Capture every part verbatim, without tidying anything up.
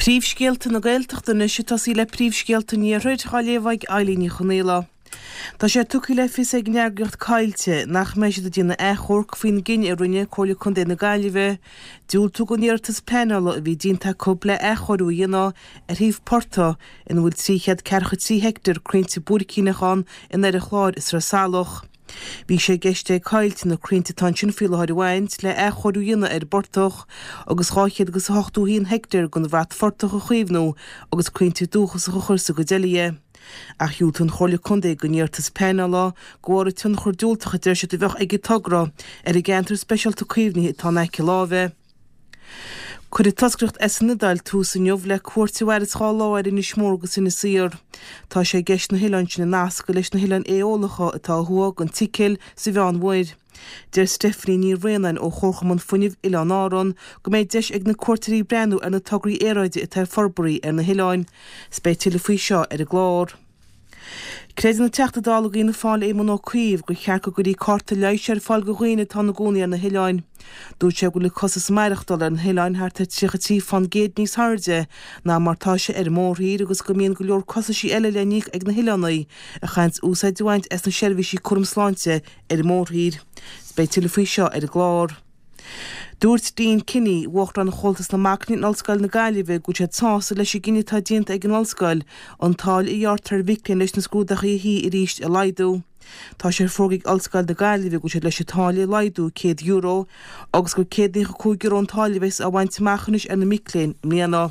Príomhscéalta na Gaeltachta na sé tasí le príomhscéalta níorthaid chaléomhaig Eileen Chonéla. Tá sé tucaí le fis ag neargacht cailte nach meisi a dtíana échorc faoin gin ar rinne chola chun déna Gaillimhe, dúil tú go níortas penal a bhí dínta cúpla échorú dhéana ar híomh Porto in bhfuil tríchead cearcha trí hectar crainte Burkínachán in ar a chláir is Rasálach. Bhí sé geiste cailte na crainte tan sin fiúlathir bhaint le échorú dhéana ar Bortoch agus cháchead agus hochtú híon hectar gon bhreat fortoch a chuomhnú agus crainte dúchas a chursa go délia. Ach hiú tún chola chundé go níortas penala, góir tún chur dúltacha deir se do bheith ag togra ar i gceantar speisialta cuimhní tá eice lábhe. Chur i tascracht es nadail tú san jobh le cuairtíhhair is chá láir in smórgus ina sír. Tá sé geist na hiileáin sin na nasca leis na hiileán éolacha atá thuag an ticil sa bhean mhuir. Deir Stephanie ní réanain ó chorchaman funineh Ileán Áron go méid deis ag na cuairtaí brenn ar na tograí éráide atá forbarí ar na hiileáin, spéitiúla faoi seo ar a glár. Creid na teachtadála í na fáil éman ó cuomh go chearca gurí carta leis ar fáil go ghaoine tá na gcónaí ar na hiileáin. Dúirt sé go le cosas maireachtal ar na hiileáin thar tríchatí fan géad níos harde ná martá sé ar mórthaír agus go mbíonn go leor cosasí eile leníoch ag na hiileánaí a chaint úsáid dúhaint es na seirbhísí cuirmsláinte ar mórthaír. Spéitiúla faoi seo ar a glár. Dúirt Dean Kinney bhuacht an chultas na macnaí nolscoil na Gaillimhe go sé tása leis i gine tá dianta ag an nolscoil an táil i dheartar viclin leis na scrúdacha i hí i ríist a laidú. Tá sé fógaigh olscoil na Gaillimhe go sé leis i táil i laidú céad euro agus go céad nícha cúig euro an táilibhes a bhaint machnis ar na micléin mléana.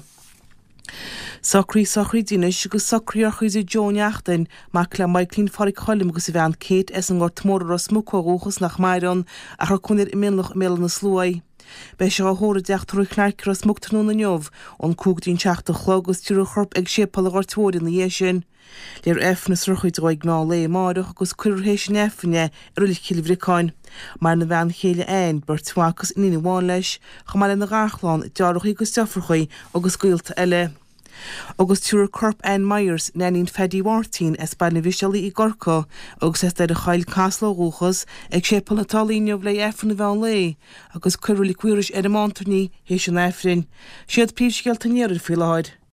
Sacrí sacrí dinis agus sacríar chuí Joneachtain mac le Michaelín Farrig Cholim agus i bhean céad es an gort mór ras mucóchas nach Mairon a chu cúnir i minlach mélan na slúai. Bei se hóra deach trú chnaicr as muchttanú na neomh an cúgdín teachta chlogus tíú chorp ag sépal a ghartóir na dhé sin. Léir efnas ruchuid roiig ná le máireach agus cuirhééis sin efne ar ulich cilhriáin. Mar na bhean chéile ein bertfuachas iní bháin leis, chamar na gachláán dearach agus deafrachaí agus gúilta eile. Agus túr corp Ann Myers nenín Fedi Wartín es bar na bhisialaí i Gorca agus es deir a chail Casla Rúchas ag sépal atálíneomh le efran na bhean le agus cuirúlaí cuiris ar a mántarní hééis an efrin. Siad príomhscéalta níorir fiú láid.